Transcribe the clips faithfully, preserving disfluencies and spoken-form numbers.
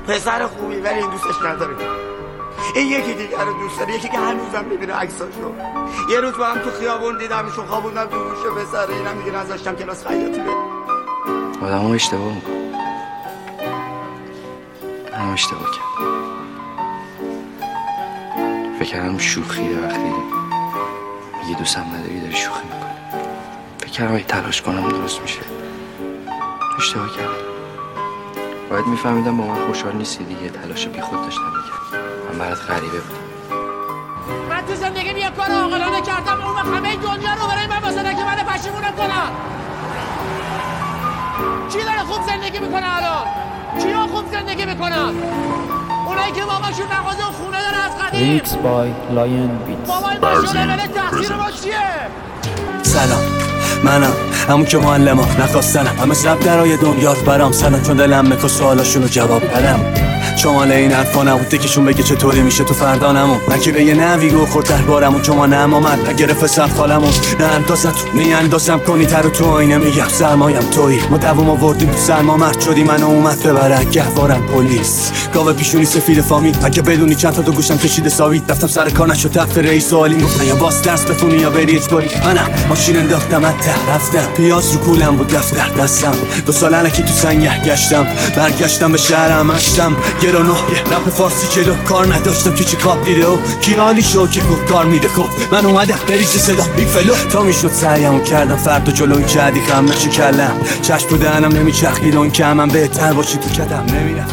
پسر خوبی ولی این دوستش نداره. این یکی دیگر رو دوست داره، یکی که هنوزم میبینه عکساشو. یه روز با هم تو خیابون دیدمشون، خوابوندم تو گوشه پسر، اینم دیگه نذاشتم کلاس خیاطی بره. آدم ها اشتباه میکنه، هم اشتباه کرد. فکر کردم شوخیه، وقتی میگه دوستم نداری داری شوخی میکنه. فکر کردم اگه تلاش کنم درست میشه. اشتباه کردم. باید میفهمیدم با من خوشحال نیستی دیگه. تلاش بی خود داشتم میکردم. من برات غریبه بودم. من تو زندگی یه کار عاقلانه کردم، اون وقت همه دنیا رو برای من واسه که من پشیمونم کنم. کی داره خوب زندگی میکنه الان؟ کیا خوب زندگی میکنن؟ اونایی که باباشون مغازه و خونه داره از قدیم. ریمیکس بای لایون بیتس. بابای ماشاءالله ولی تقصیر ما چیه؟ سلام، منم همون که معلم ها نخواستنم، همه شب درای دنیا رو برام سنم، چون دلم میخوا سوالاشون رو جواب بدم. شمال این حرفا نبود تکیشون بگه چطوری میشه تو فردا نمون. نکی به یه نوی گو خورد در بارمون، چون ما نم آمد نگرفت سخت حالمون. نه اندازت می اندازم کنی تر تو آینه میگم سرمایم تویی. ما دوام آوردیم تو سرما مرد شدی منو اومد ببرن گهوارم پلیس. گاوه پیشونی سفید فامیل، اگه بدونی چند تا تو گوشم کشیده ساوید. رفتم سر کار نشد تفت رئیس و علی گفتن یا باز درس بخونی یا بری اجباری. منم ماشین انداختم ته رفتم، پیاز رو کولم بود دفتر دستم. دو سال الکی تو سنگه گشتم، برگشتم به شهرم اشتم گرانو. رپ فارسی چلو کار نداشتم که چی کاب دیده و کی حالی شو که گفت کار میده. خب من اومدم بریز صدا بی فلو تا میشد سعیمو کردم فرد و جلوی کردی خم نشی کلم. چشم تو دهنم نمیچرخید اون که من بهتر باشی تو کتم نمیرم.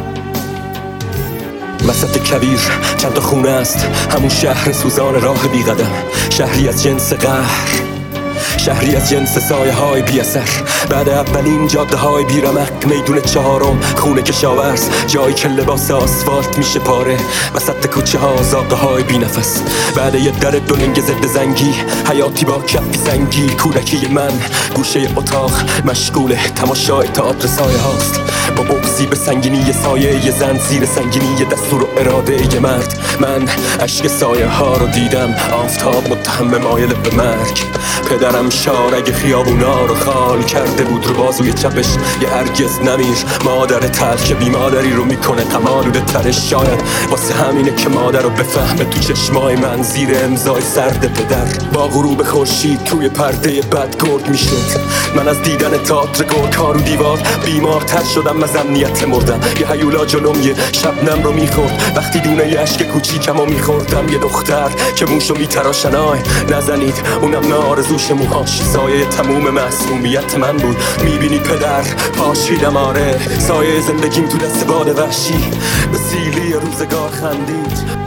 وسط کویر چند تا خونه است، همون شهر سوزان راه بی قدم. شهری از جنس قهر، شهری از جنس سایه های بی اثر. بعد اولین جاده های بی رمق، میدون چهارم خونه کشاورز، جایی که لباس آسفالت میشه پاره. وسط کوچه ها زاغه های بی نفس. بعد یه در دولنگ ضد زنگی، حیاتی با کفی سنگی. کودکی من گوشه اتاق مشغول تماشای تئاتر سایه هاست، با بغضی به سنگینی سایه یه زن، زیر سنگینی یه دستور و اراده یه مرد. من عشق سایه ها رو دیدم، آفتاب متهم مایل به مرگ. پدرم شارگ خیابونا رو خال کرده بود رو بازوی چپش، یه هرگز نمیر. مادر تلخ که بی مادری رو میکنه غم‌آلوده ترش. شاید واسه همینه که مادر رو بفهمه تو چشمای من زیر امضای سرد پدر. با غروب خورشید توی پرده بد گرد میشد. من از دیدن تئاتر گرگ‌ها رو دیوار بیمارتر شدم، از امنیت مردم. یه هیولا جلوم یه شبنم رو میخورد، وقتی دونه یه عشق کوچیکمو میخوردم. یه دختر که موشو میتراشن، آی نزنید اونم نه آرزوش موهاش. سایه تموم معصومیت من بود، میبینی پدر پاشیدم. آره سایه زندگیم تو دست باد وحشی به سیلی روزگار خندید.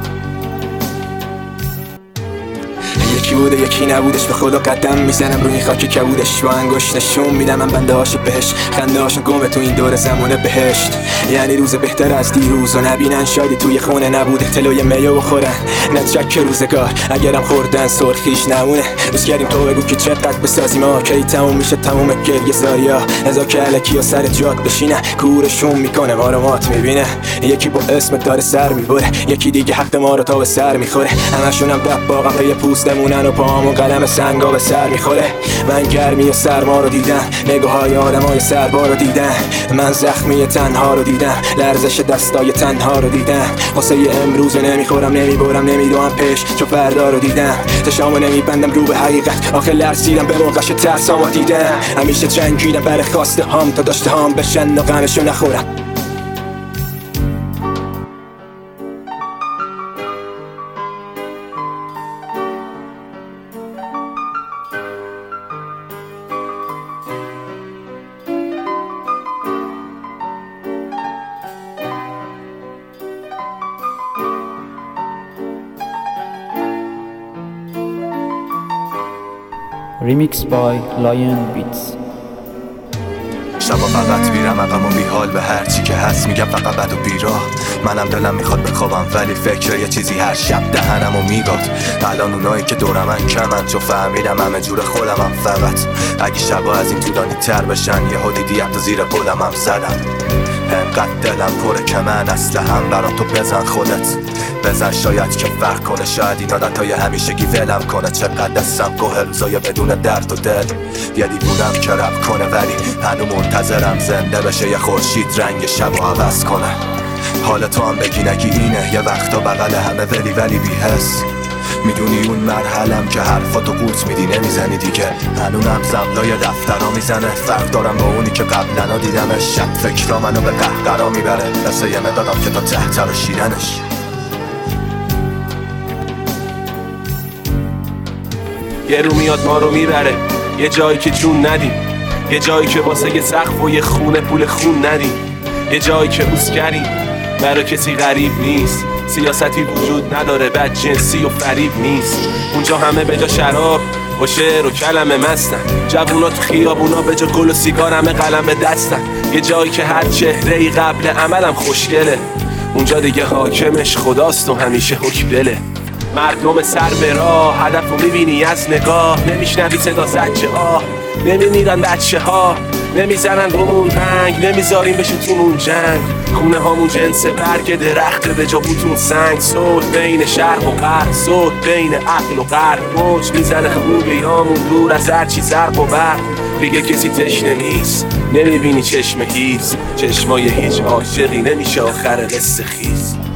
یکی بوده یکی نبودش، به خدا قدم میزنم روی خاک کبودش. با انگشت نشون میدم من بنده هاشو بهش، خنده هاشو گمه تو این دور زمونه بهشت. یعنی روز بهتر از دیروز و نبینن، شادی توی خونه نبوده تلوی میو بخورن. نترک روزگار اگرم خوردن سرخیش نمونه. دوست کردیم تو بگو که چقدر بسازیم ها، کی تموم میشه تموم گریه زاریا. ازا که علکی و سر جات بشینه، کورشون میکنه ما رو مات میبینه. یکی با اسم داره سر میبره، یکی دیگه حق ما رو تا به سر میخوره. همشونم دباغم پی پوستمونن و پامون قلم سنگا به سر میخوره. من گرمی و سرما رو دیدم، نگاه های آدم های سربا رو دیدم. من زخمی تنها رو دیدم، لرزش دستای تنها رو دیدم. واسه امروز نمیخورم نمیبرم نمیدوام پیش، چون فردا رو دیدم. چشامو نمیبندم رو به حقیقت، آخه لرزیدم به موقعش ترسامو دیدم. همیشه جنگیدم برای خواسته هام تا داشته هام بشن و غمشو نخورم. ریمیکس بای لایون بیتس. شبا فقط میرم عقم و بیحال به هر چی که هست میگم فقط بد و بیراه. منم دلم میخواد بخوابم ولی فکر یه چیزی هر شب دهنمو میگاد. الان اونایی که دورمن کمن، چون فهمیدم همه جور خودمم. فقط اگه شبا از این طولانی تر بشن، یه دیدیم تو زیر پلم هم زدم. انقدر دلم پره که من اسلحه‌ام برا تو بزن خودت. بزن شاید که فرق کنه، شاید این عادتهای همیشگی ولم کنه. چقدر دستم گوه روزای بدون درد و دل، یه دیوونم که رب کنه ولی هنو منتظرم زنده بشه یه خورشید رنگ شب و عوض کنه. حال تو هم بگی نگی اینه، یه وقتا بغل همه ولی ولی بی حس. میدونی اون مرحلم که حرفاتو قورت میدی نمیزنی دیگه، هنونم زبلای دفترا میزنه. فرق دارم با اونی که قبلنا دیدمش، شب فکرا منو به قهقرا میبره. دسته یه مدادم که تا تحتر و شیرنش. یه رو میاد ما رو میبره یه جایی که جون ندیم، یه جایی که واسه یه سقف و یه خونه پول خون ندیم، یه جایی که اوسکریم برا کسی غریب نیست، سیاستی وجود نداره بد جنسی و فریب نیست. اونجا همه به جا شراب و شعر و کلمه مستن، جوونا تو خیابونا به جا گل و سیگار همه قلم به دستن. یه جایی که هر چهره ای قبل عملم خوشگله، اونجا دیگه حاکمش خداست و همیشه حکم دله. مردم سر به راه، هدف رو میبینی از نگاه، نمیشنوی صدا زجه آه، نمیمیرن بچه ها، نمیزنن رومون رنگ، نمیذاریم بشه تومون جنگ. خونه هامون جنس برگ درخت به جا بوتون سنگ. صلح بین شرق و غرب، صلح بین عقل و غرب، موج میزنه خوبیامون دور از هرچی زرق و برق. دیگه کسی تشنه نیست، نمیبینی چشم هیز، چشمای هیچ عاشقی نمیشه آخر قصه خیز.